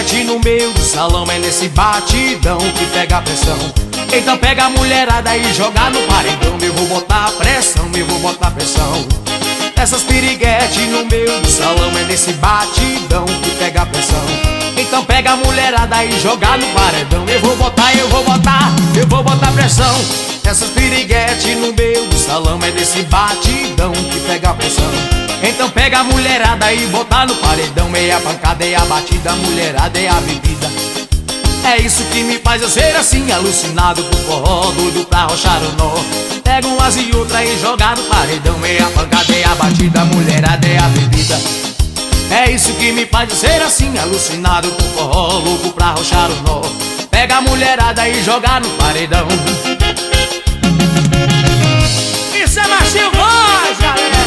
piriguete no meio do salão, é nesse batidão que pega a pressão. Então pega a mulherada e joga no paredão. Eu vou botar pressão, eu vou botar pressão. Essas piriguete no meio do salão, é nesse batidão que pega a pressão. Então pega a mulherada e joga no paredão. Eu vou botar, eu vou botar, eu vou botar pressão. Essas piriguete no meio do salão, é nesse batidão que pega a pressão. Então pega a mulherada e botar no paredão. É a pancada, é a batida, a mulherada é a bebida. É isso que me faz eu ser assim, alucinado por forró, doido pra arrochar o nó. Pega umas e outra e joga no paredão. É a pancada, é a batida, a mulherada é a bebida. É isso que me faz eu ser assim, alucinado por forró, louco pra arrochar o nó. Pega a mulherada e joga no paredão. Isso é Machinho Voz, galera!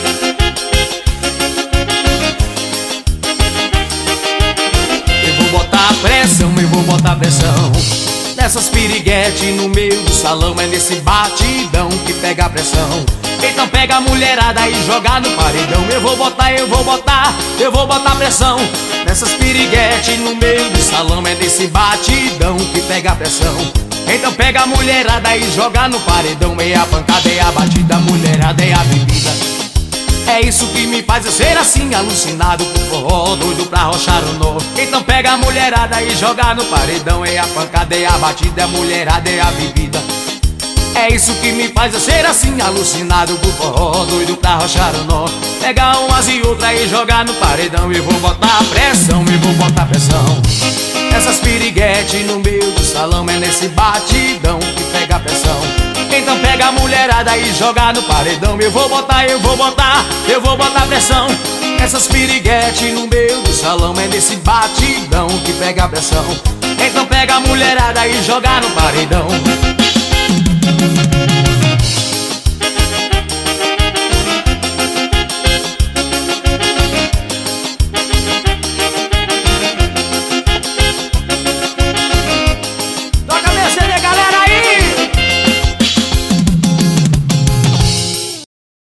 Eu vou botar pressão, eu vou botar pressão. Nessas piriguete no meio do salão, é nesse batidão que pega a pressão. Então pega a mulherada e joga no paredão. Eu vou botar, eu vou botar, eu vou botar pressão. Nessas piriguete no meio do salão, é nesse batidão que pega a pressão. Então pega a mulherada e joga no paredão. É a pancada, é a batida, a mulherada é a bebida. É isso que me faz eu ser assim, alucinado por forró, doido pra arrochar o nó. Então pega a mulherada e joga no paredão. É a pancada, é a batida, a mulherada é a bebida. É isso que me faz eu ser assim, alucinado por forró, doido pra arrochar o nó. Pega umas e outra e joga no paredão. Eu vou botar pressão, eu vou botar pressão. Essas piriguete no meio do salão, é nesse batidão que pega a pressão. Então pega a mulherada e joga no paredão. Eu vou botar, eu vou botar, eu vou botar pressão. Essas piriguete no meio do salão, é nesse batidão que pega a pressão. Então pega a mulherada e joga no paredão.